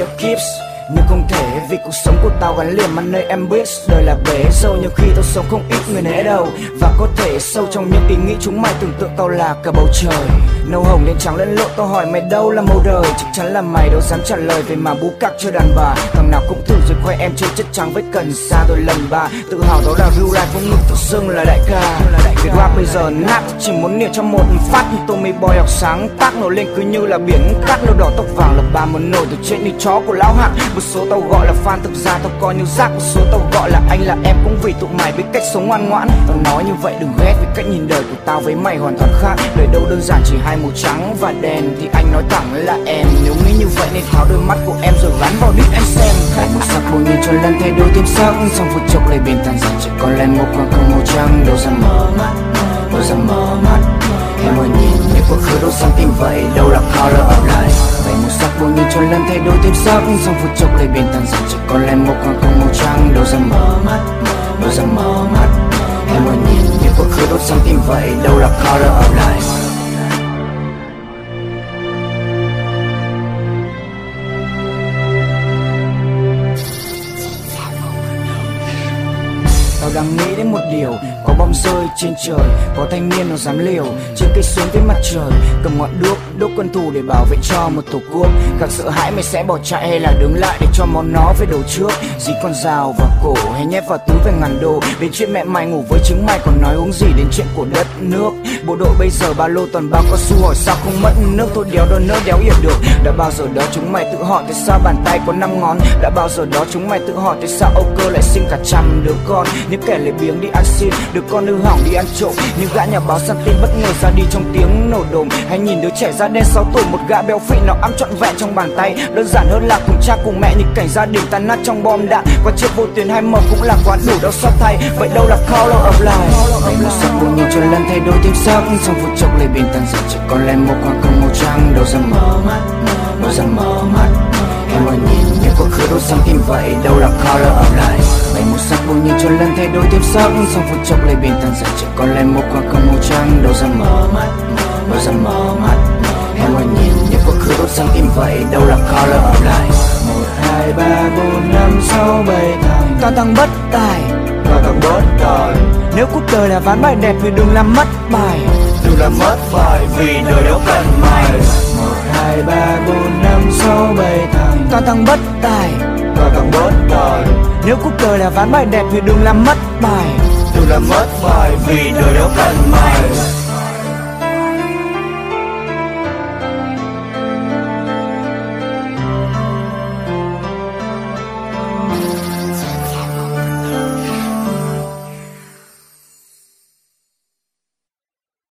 keeps. Nhưng không thể vì cuộc sống của tao gắn liền mà nơi em biết đời là bể dâu. Nhưng khi tao sống không ít người nể đâu, và có thể sâu trong những ý nghĩ chúng mày tưởng tượng tao là cả bầu trời. Nâu hồng lên trắng lẫn lộn, tao hỏi mày đâu là màu đời. Chắc chắn là mày đâu dám trả lời về mà bú cặc cho đàn bà. Thằng nào cũng thử rồi khoe em chơi chất trắng với cần sa rồi lần ba. Tự hào đó là real life, không ngực tự xưng là đại ca. Việt rap bây giờ nát, chỉ muốn niệm trong một phát. Như Tommy Boy học sáng tác nổi lên cứ như là biển cát. Nâu đỏ tóc vàng là ba muốn nổi từ trên như chó của lão hạng. Một số tao gọi là fan, thực ra tao coi như rác. Một số tao gọi là anh là em cũng vì tụi mày biết cách sống ngoan ngoãn. Tao nói như vậy đừng ghét vì cách nhìn đời của tao với mày hoàn toàn khác. Đời đâu đơn giản chỉ hai màu trắng và đen, thì anh nói thẳng là em. Nếu nghĩ như vậy nên tháo đôi mắt của em rồi gắn vào đít anh xem. Hai màu sắc bỗng nhiên cho lần thay đổi thêm sắc, trong phút chốc lại biến thành rằng chỉ còn lại một khoảng không màu trắng. Đâu ra mở mắt, đâu ra mở mắt. Em ơi nhìn như quá khứ đổ sang tim vậy, đâu là color of life. Vậy màu sắc bỗng nhiên cho lần thay đổi thêm sắc, trong phút chốc lại biến thành rằng chỉ còn lại một khoảng không màu trắng. Đâu ra mở mắt, đâu ra mở mắt. Em ơi nhìn như quá khứ đổ sang tim vậy, đâu là color of life. Tao đang nghĩ đến một điều, có bom rơi trên trời, có thanh niên nó dám liều trên cây xuống với mặt trời, cầm ngọn đuốc đốt quân thù để bảo vệ cho một tổ quốc. Càng sợ hãi mày sẽ bỏ chạy hay là đứng lại để cho món nó về đầu trước. Dí con dao vào cổ hay nhét vào túi về ngàn đô. Đến chuyện mẹ mày ngủ với trứng mày còn nói uống gì đến chuyện của đất nước. Bộ đội bây giờ ba lô toàn bao cao su, hỏi sao không mất nước. Thôi đéo đâu nỡ đéo hiểu được. Đã bao giờ đó chúng mày tự hỏi tại sao bàn tay có 5 ngón. Đã bao giờ đó chúng mày tự hỏi tại sao Âu Cơ lại sinh cả trăm đứa con. Những kẻ lấy biếng đi ăn xin, đứa con hư hỏng đi ăn trộm. Những gã nhà báo săn tin bất ngờ ra đi trong tiếng nổ đồm. Hay nhìn đứa trẻ da đen 6 tuổi, một gã béo phì nào ẵm trọn vẹn trong bàn tay. Đơn giản hơn là cùng cha cùng mẹ, những cảnh gia đình tan nát trong bom đạn. Qua chiếc vô tuyến 2M cũng là quá đủ đau xót thay. Vậy đâu là color of life. Vậy màu sắc bỗng nhiên cho lần thay đổi thêm sắc, trong phút chốc lại biến thành rằng chỉ còn lại một khoảng không màu trắng. Đâu ra mở mắt, đâu ra mở mắt. Em ơi nhìn như quá khứ đổ sang tim vậy, đâu là color of life. Vậy màu sắc bỗng nhiên cho lần thay đổi thêm sắc, trong phút chốc lại biến thành rằng chỉ còn lại một khoảng không màu trắng. Đâu ra mở mắt, đâu ra mở mắt. Em ơi nhìn như quá khứ đổ sang tim vậy, đâu là color of life. 1, 2, 3, 4, 5, 6, 7 thằng cao tăng bất tài, cao tăng bất tài. Nếu cuộc đời là ván bài đẹp thì đừng làm mất bài, đừng làm mất bài vì đời đâu cần mày. 1, 2, 3, 4, 5, 6, 7 thằng cao tăng bất tài, cao tăng bất tài. Nếu cuộc đời là ván bài đẹp thì đừng làm mất bài, đừng làm mất bài vì đời đâu cần mày.